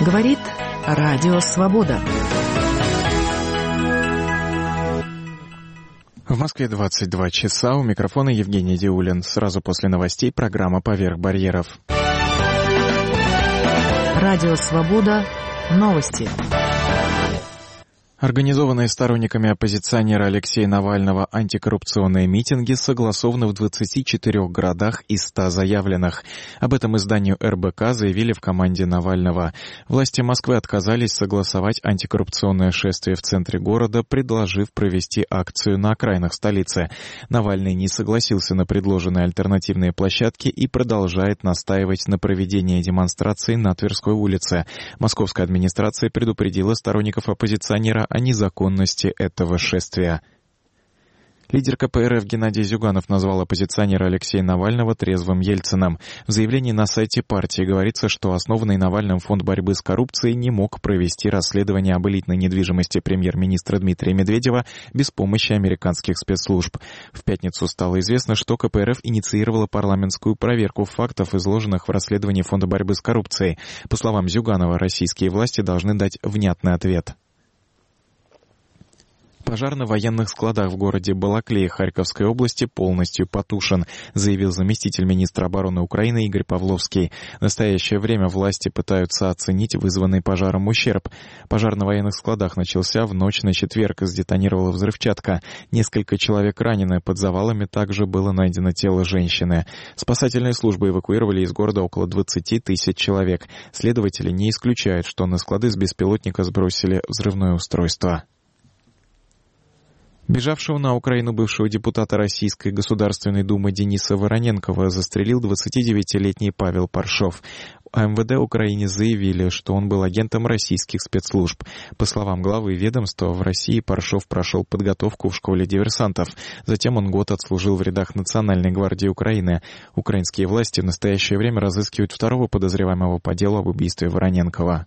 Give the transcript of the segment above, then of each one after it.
Говорит Радио Свобода. В Москве 22 часа. У микрофона Евгений Диулин. Сразу после новостей программа «Поверх барьеров». Радио Свобода. Новости. Организованные сторонниками оппозиционера Алексея Навального антикоррупционные митинги согласованы в 24 городах из 100 заявленных. Об этом изданию РБК заявили в команде Навального. Власти Москвы отказались согласовать антикоррупционное шествие в центре города, предложив провести акцию на окраинах столицы. Навальный не согласился на предложенные альтернативные площадки и продолжает настаивать на проведении демонстрации на Тверской улице. Московская администрация предупредила сторонников оппозиционера о незаконности этого шествия. Лидер КПРФ Геннадий Зюганов назвал оппозиционера Алексея Навального трезвым Ельцином. В заявлении на сайте партии говорится, что основанный Навальным фонд борьбы с коррупцией не мог провести расследование об элитной недвижимости премьер-министра Дмитрия Медведева без помощи американских спецслужб. В пятницу стало известно, что КПРФ инициировала парламентскую проверку фактов, изложенных в расследовании фонда борьбы с коррупцией. По словам Зюганова, российские власти должны дать внятный ответ. Пожар на военных складах в городе Балаклее Харьковской области полностью потушен, заявил заместитель министра обороны Украины Игорь Павловский. В настоящее время власти пытаются оценить вызванный пожаром ущерб. Пожар на военных складах начался в ночь на четверг, сдетонировала взрывчатка. Несколько человек ранены, под завалами также было найдено тело женщины. Спасательные службы эвакуировали из города около 20 тысяч человек. Следователи не исключают, что на склады с беспилотника сбросили взрывное устройство. Бежавшего на Украину бывшего депутата Российской Государственной Думы Дениса Вороненкова застрелил 29-летний Павел Паршов. МВД Украины заявили, что он был агентом российских спецслужб. По словам главы ведомства, в России Паршов прошел подготовку в школе диверсантов. Затем он год отслужил в рядах Национальной гвардии Украины. Украинские власти в настоящее время разыскивают второго подозреваемого по делу об убийстве Вороненкова.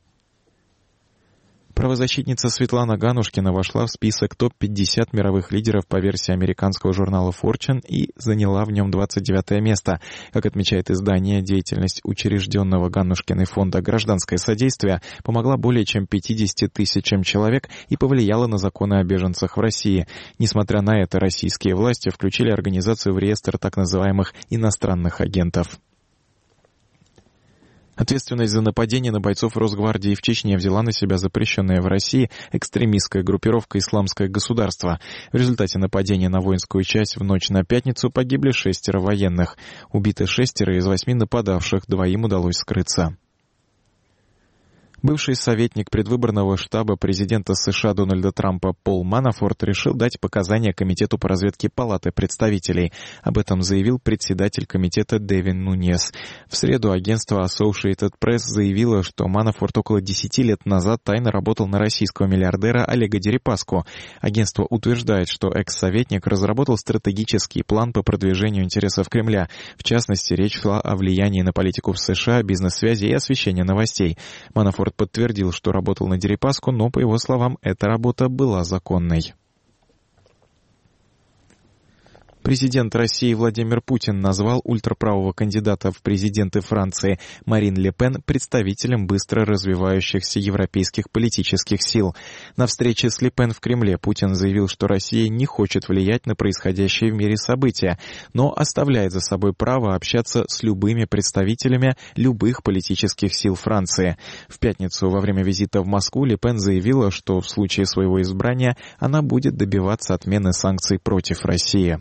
Правозащитница Светлана Ганушкина вошла в список топ-50 мировых лидеров по версии американского журнала Fortune и заняла в нем 29 место. Как отмечает издание, деятельность учрежденного Ганушкиной фонда «Гражданское содействие» помогла более чем 50 тысячам человек и повлияла на законы о беженцах в России. Несмотря на это, российские власти включили организацию в реестр так называемых иностранных агентов. Ответственность за нападение на бойцов Росгвардии в Чечне взяла на себя запрещенная в России экстремистская группировка «Исламское государство». В результате нападения на воинскую часть в ночь на пятницу погибли 6 военных. Убиты 6 из 8 нападавших, 2 удалось скрыться. Бывший советник предвыборного штаба президента США Дональда Трампа Пол Манафорт решил дать показания Комитету по разведке Палаты представителей. Об этом заявил председатель комитета Дэвин Нуньес. В среду агентство Associated Press заявило, что Манафорт около 10 лет назад тайно работал на российского миллиардера Олега Дерипаску. Агентство утверждает, что экс-советник разработал стратегический план по продвижению интересов Кремля. В частности, речь шла о влиянии на политику в США, бизнес-связи и освещении новостей. Манафорт подтвердил, что работал на Дерипаску, но, по его словам, эта работа была законной. Президент России Владимир Путин назвал ультраправого кандидата в президенты Франции Марин Ле Пен представителем быстро развивающихся европейских политических сил. На встрече с Ле Пен в Кремле Путин заявил, что Россия не хочет влиять на происходящие в мире события, но оставляет за собой право общаться с любыми представителями любых политических сил Франции. В пятницу во время визита в Москву Ле Пен заявила, что в случае своего избрания она будет добиваться отмены санкций против России.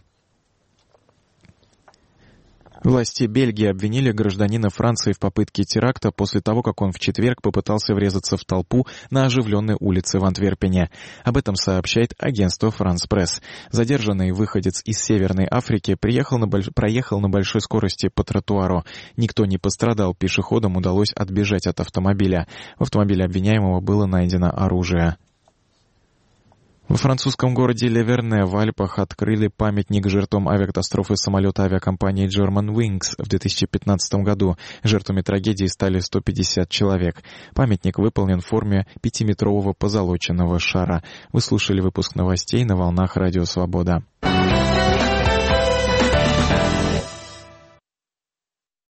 Власти Бельгии обвинили гражданина Франции в попытке теракта после того, как он в четверг попытался врезаться в толпу на оживленной улице в Антверпене. Об этом сообщает агентство France Press. Задержанный выходец из Северной Африки проехал на большой скорости по тротуару. Никто не пострадал, пешеходам удалось отбежать от автомобиля. В автомобиле обвиняемого было найдено оружие. Во французском городе Леверне в Альпах открыли памятник жертвам авиакатастрофы самолета авиакомпании Germanwings в 2015 году. Жертвами трагедии стали 150 человек. Памятник выполнен в форме 5-метрового позолоченного шара. Вы слушали выпуск новостей на волнах Радио Свобода.